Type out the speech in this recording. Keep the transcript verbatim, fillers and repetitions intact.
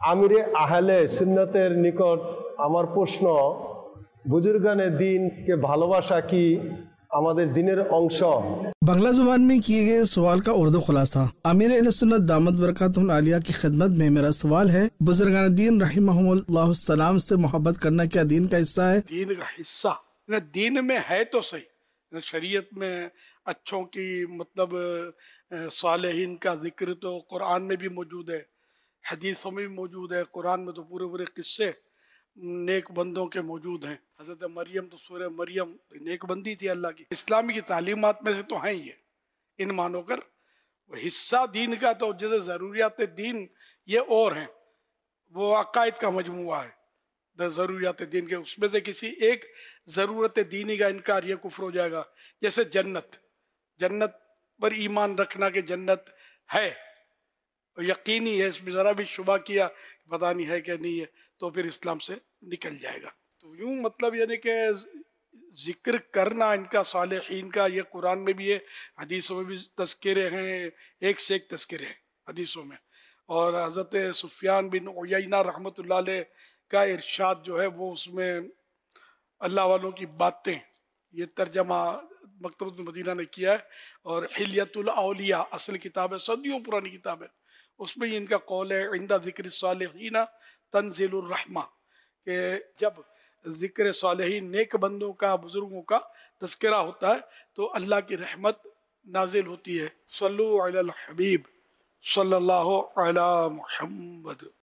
আমিরে আহলে সুন্নতের নিকট আমার প্রশ্ন, বুজুর্গানে দিন কে ভালোবাসা কি আমাদের দিনের অংশ? बांग्ला जुबान में किए गए सवाल का उर्दू खुलासा। अमीर अहले सुन्नत दामत बरकातुहुल आलिया की खिदमत में मेरा सवाल है, बुजुर्गान दीन रहिमहुमुल्लाह सलाम से मोहब्बत करना क्या दीन का हिस्सा है? दीन का हिस्सा न दीन में है तो सही, न शरीयत में अच्छों की मतलब सालेहीन का जिक्र तो कुरान में भी मौजूद है, हदीसों में भी मौजूद है। कुरान में तो पूरे पूरे किस्से नेक बंदों के मौजूद हैं। हज़रत मरियम तो सूरह मरियम नेक बंदी थी अल्लाह की। इस्लामी की तालीमात में से तो हैं ये, इन मानो कर हिस्सा दीन का तो जैसे ज़रूरियात दीन ये और हैं, वो अकायद का मजमुआ है ज़रूरियात दीन के, उसमें से किसी एक ज़रूरत दीनी का इनकार ये कुफ्र हो जाएगा। जैसे जन्नत, जन्नत पर ईमान रखना कि जन्नत है यकीनी है, इसमें ज़रा भी शुबा किया पता नहीं है कि नहीं है तो फिर इस्लाम से निकल जाएगा। तो यूँ मतलब यानी कि ज़िक्र करना इनका सालेहीन का, ये कुरान में भी है, हदीसों में भी तज़किरे हैं, एक से एक तज़किरे हैं हदीसों में। और हज़रत सुफ़ियान बिन उयैना रहमतुल्लाह अलैह का इरशाद जो है वो उसमें अल्लाह वालों की बातें, ये तर्जमा मकतबतुल मदीना ने किया है। और हिलियतुल औलिया असल किताब है, सदियों पुरानी किताब है, उसमें इनका कौल है इंदा ज़िक्र सालिहीना तंज़िलुर रहमा, कि जब ज़िक्र सालिहीन नेक बंदों का, बुज़ुर्गों का तज़किरा होता है तो अल्लाह की रहमत नाजिल होती है। सल्लु अलल हबीब सल्लल्लाहु अला मुहम्मद।